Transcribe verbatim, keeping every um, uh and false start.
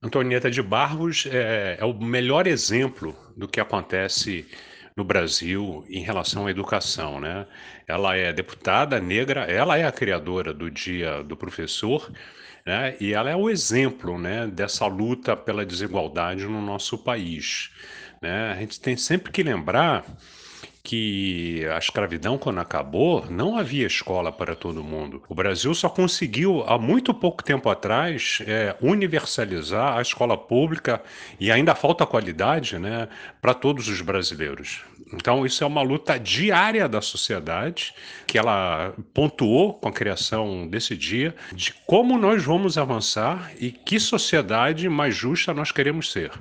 Antonieta de Barros é é o melhor exemplo do que acontece no Brasil em relação à educação, né. Ela é deputada negra, ela é a criadora do Dia do Professor, né, e ela é o exemplo, né, dessa luta pela desigualdade no nosso país, né. A gente tem sempre que lembrar que a escravidão, quando acabou, não havia escola para todo mundo. O Brasil só conseguiu, há muito pouco tempo atrás, eh, universalizar a escola pública e ainda falta qualidade, né, para todos os brasileiros. Então isso é uma luta diária da sociedade, que ela pontuou com a criação desse dia, de como nós vamos avançar e que sociedade mais justa nós queremos ser.